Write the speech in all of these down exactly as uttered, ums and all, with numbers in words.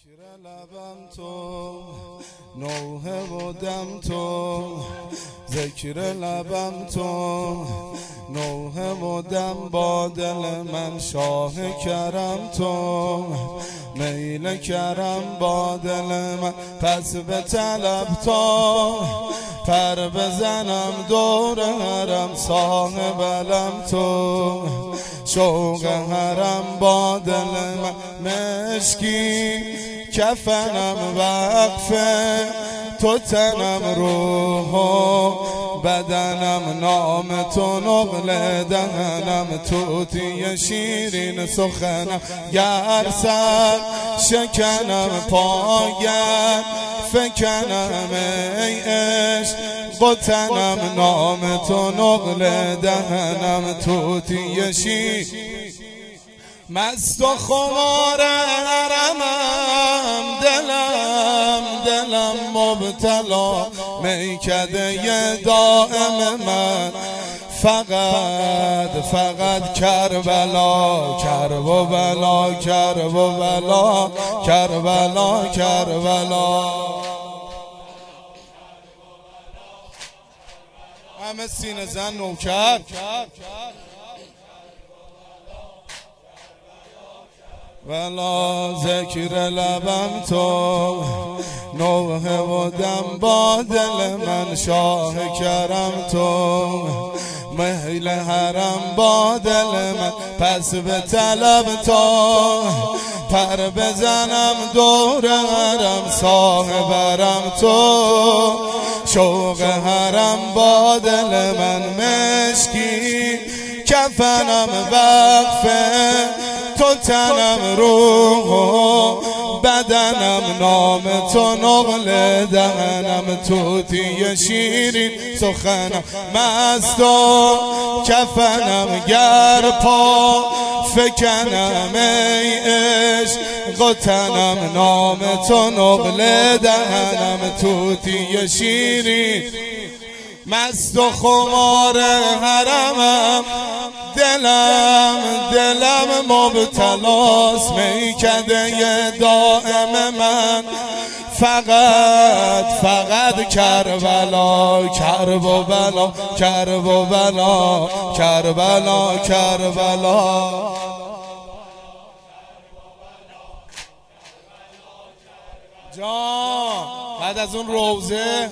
ذکر لبم تو نوحه و دم تو، ذکر لبم تو نوحه و دم، با دل من شاه کرم تو، میل کرم با دل من، پس به طلب تو پر بزنم دور حرم، صاحب علم تو، شوق حرم با دل من، مشکی کفنم وقفه تو، تنم روح و بدنم نام تو، نقل دهنم توتی شیرین سخنم، گر سر شکنم پاگر فکنم ای عشق، بتنم نام تو، نقل دهنم توتی شیرین، مست و خمار حرمم، دلم دلم مبتلا، میکده دائم من، فقط فقط کربلا، کرب و بلا، کرب و بلا، کربلا کربلا، همه سینه زن نوکر، ولا ذکر لبم تو نوحه و دم، با دل من شاه کرم تو، میل حرم با دل من، پس به طلب تو پر بزنم دور حرم، صاحب حرم تو، شوق حرم با دل من، مشکی کفنم وقفه تو، تنم روح و بدنم نام تو، نقل دهنم توتی شیرین سخنم، مست و کفنم گر پا فکنم ای عشق، و تنم نام تو، نقل دهنم توتی شیرین، مست و خمار حرمم، دلم دلم مبتلاست، میکده دائم من، فقط فقط کربلا، کرب و بلا، کرب و بلا، کربلا کربلا، جان بعد از اون روزه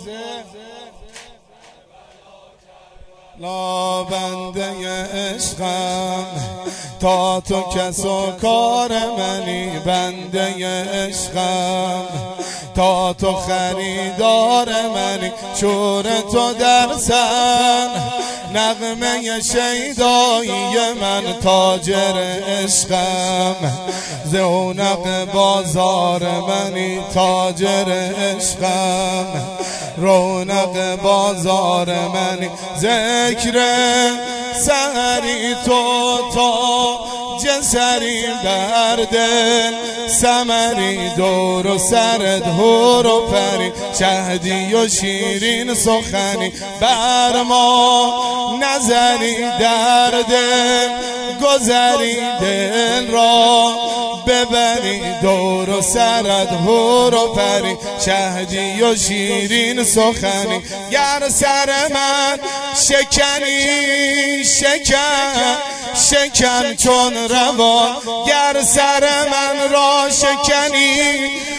لا بنده عشقم، تا تو کس و کار منی، بنده عشقم تا تو خریدار منی، شور تو در سر نغمه شیدایی من، تاجر عشقم زونق بازار منی، تاجر عشقم رونق بازار منی، ذکر سحری تو تا جسری بر دل، سمری دور و سرد هور و پری، شهدی و شیرین سخنی بر ما نظری، در دل گذری دل را ببری، دور و سرد هور و پری، شهدی و شیرین سخنی، گر سر من شکنی شکن شکن چون روان، گر سر من را شکنی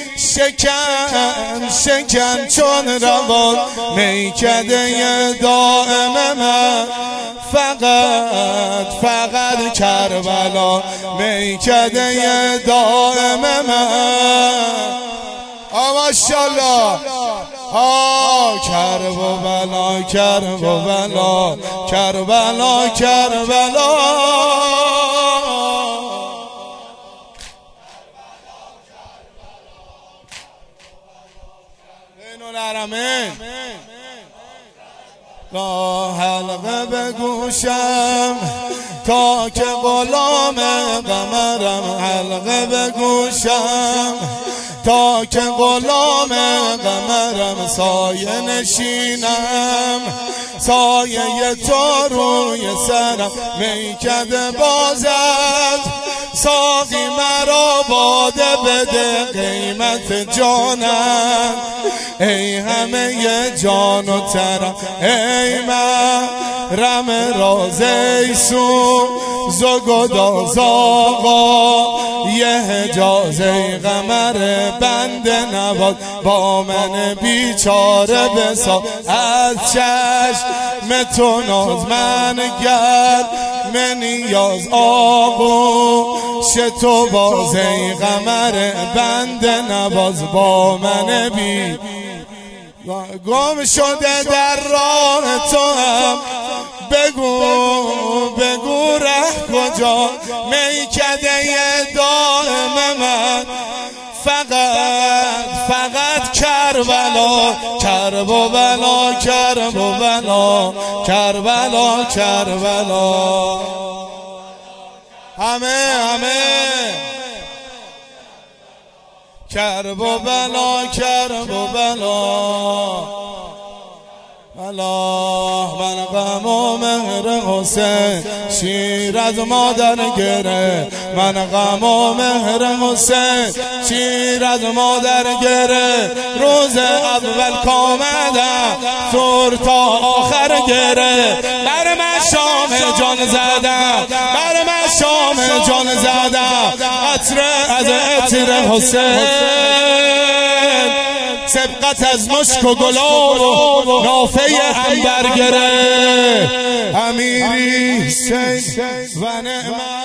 شکن شکن چون روان، میکده دائم من، فقط فقط کربلا، میکده دائم من، ماشاءالله ها، کرب و بلا، کرب و بلا، کربلا کربلا، بین الحرمین تا حلقه به گوشم، تا که غلام قمرم، حلقه به گوشم تا که غلام قمرم، سایه نشینم سایه تو روی سرم، میکده بازد ساقی مرا باده بده قیمت جانم، ای همه جان و ترم، ای محرم راز ایسوز و گداز آقا یه حجاز، ای قمر بنده نواز با من بیچاره بساز، از چشم تو ناز من گرد من نیاز آغوش تو باز، ای قمر بنده نواز با من بی گم شده در راه تو هم، بگو بگو ره کجا، میکده دائم من فقط فقط کربلا، کرب و بلا کرب و بلا کربلا کربلا، همه همه کرب و بلا کرب و بلا بلا. من غم و مهر حسین شیر از مادر گره، من غم و مهر حسین شیر از مادر گره، روز اول کامدم سر تا آخر گره، بر من شام جان زدم، بر من شام جان زدم، عطر از عطر حسین، سبقت از مشک و گلاب و نافه عنبر گره، امیری سید و نعمت